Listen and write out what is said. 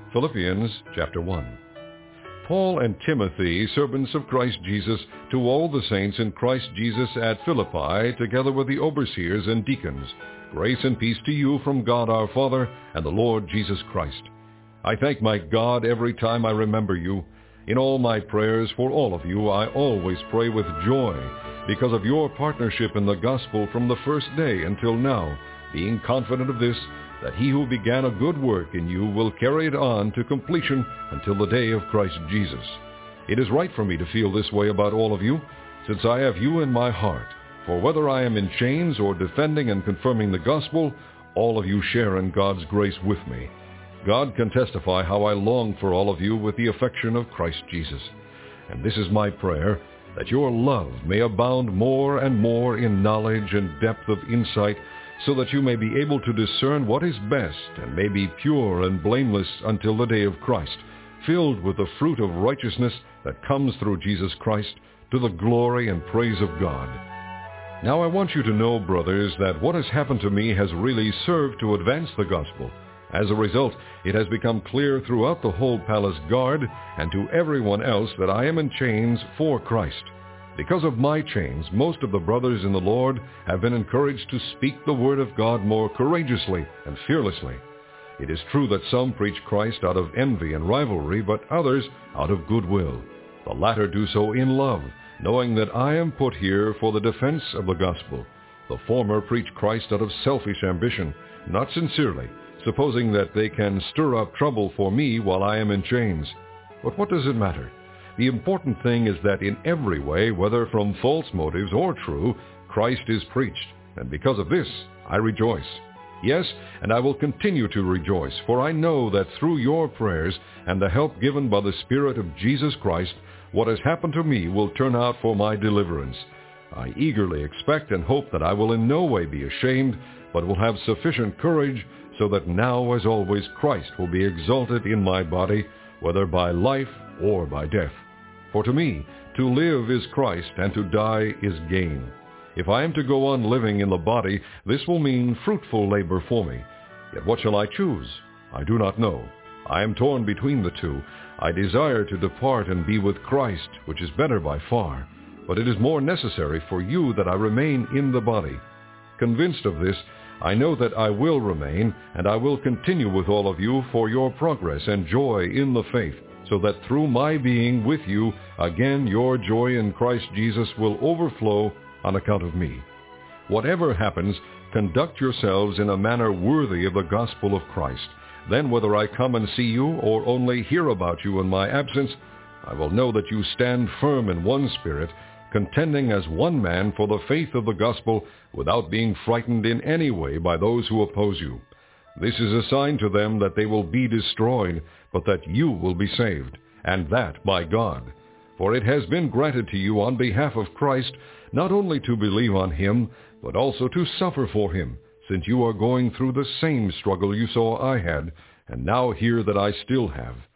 Philippians chapter 1. Paul and Timothy, servants of Christ Jesus, to all the saints in Christ Jesus at Philippi, together with the overseers and deacons, grace and peace to you from God our Father and the Lord Jesus Christ. I thank my God every time I remember you. In all my prayers for all of you, I always pray with joy because of your partnership in the gospel from the first day until now, being confident of this, that he who began a good work in you will carry it on to completion until the day of Christ Jesus. It is right for me to feel this way about all of you, since I have you in my heart. For whether I am in chains or defending and confirming the gospel, all of you share in God's grace with me. God can testify how I long for all of you with the affection of Christ Jesus. And this is my prayer, that your love may abound more and more in knowledge and depth of insight, so that you may be able to discern what is best and may be pure and blameless until the day of Christ, filled with the fruit of righteousness that comes through Jesus Christ, to the glory and praise of God. Now I want you to know, brothers, that what has happened to me has really served to advance the gospel. As a result, it has become clear throughout the whole palace guard and to everyone else that I am in chains for Christ. Because of my chains, most of the brothers in the Lord have been encouraged to speak the word of God more courageously and fearlessly. It is true that some preach Christ out of envy and rivalry, but others out of goodwill. The latter do so in love, knowing that I am put here for the defense of the gospel. The former preach Christ out of selfish ambition, not sincerely, supposing that they can stir up trouble for me while I am in chains. But what does it matter? The important thing is that in every way, whether from false motives or true, Christ is preached, and because of this I rejoice. Yes, and I will continue to rejoice, for I know that through your prayers and the help given by the Spirit of Jesus Christ, what has happened to me will turn out for my deliverance. I eagerly expect and hope that I will in no way be ashamed, but will have sufficient courage, so that now as always Christ will be exalted in my body, whether by life or by death. For to me, to live is Christ, and to die is gain. If I am to go on living in the body, this will mean fruitful labor for me. Yet what shall I choose? I do not know. I am torn between the two. I desire to depart and be with Christ, which is better by far. But it is more necessary for you that I remain in the body. Convinced of this, I know that I will remain, and I will continue with all of you for your progress and joy in the faith, so that through my being with you, again your joy in Christ Jesus will overflow on account of me. Whatever happens, conduct yourselves in a manner worthy of the gospel of Christ. Then whether I come and see you or only hear about you in my absence, I will know that you stand firm in one spirit, contending as one man for the faith of the gospel, without being frightened in any way by those who oppose you. This is a sign to them that they will be destroyed, but that you will be saved, and that by God. For it has been granted to you on behalf of Christ, not only to believe on him, but also to suffer for him, since you are going through the same struggle you saw I had, and now hear that I still have.